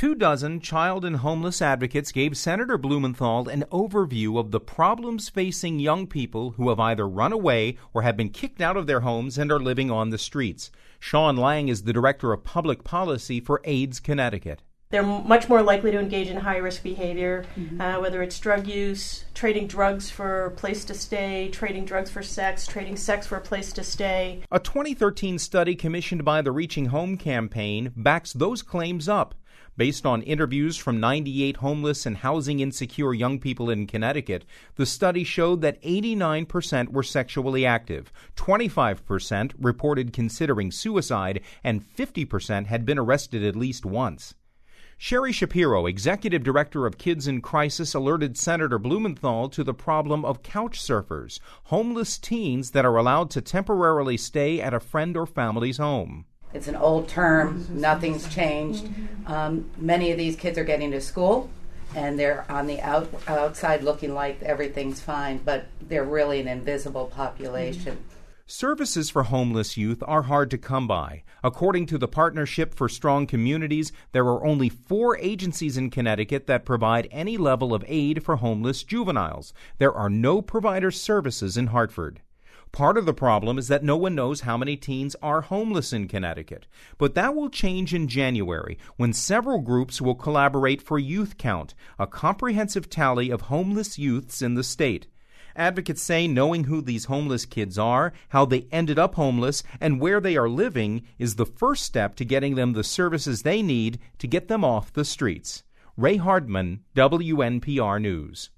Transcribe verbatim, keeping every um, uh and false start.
Two dozen child and homeless advocates gave Senator Blumenthal an overview of the problems facing young people who have either run away or have been kicked out of their homes and are living on the streets. Sean Lang is the Director of Public Policy for AIDS Connecticut. They're much more likely to engage in high-risk behavior, mm-hmm. uh, whether it's drug use, trading drugs for a place to stay, trading drugs for sex, trading sex for a place to stay. A twenty thirteen study commissioned by the Reaching Home campaign backs those claims up. Based on interviews from ninety-eight homeless and housing insecure young people in Connecticut, the study showed that eighty-nine percent were sexually active, twenty-five percent reported considering suicide, and fifty percent had been arrested at least once. Sherry Shapiro, Executive Director of Kids in Crisis, alerted Senator Blumenthal to the problem of couch surfers, homeless teens that are allowed to temporarily stay at a friend or family's home. It's an old term. Nothing's changed. Um, many of these kids are getting to school, and they're on the out, outside looking like everything's fine, but they're really an invisible population. Services for homeless youth are hard to come by. According to the Partnership for Strong Communities, there are only four agencies in Connecticut that provide any level of aid for homeless juveniles. There are no provider services in Hartford. Part of the problem is that no one knows how many teens are homeless in Connecticut. But that will change in January, when several groups will collaborate for Youth Count, a comprehensive tally of homeless youths in the state. Advocates say knowing who these homeless kids are, how they ended up homeless, and where they are living is the first step to getting them the services they need to get them off the streets. Ray Hardman, W N P R News.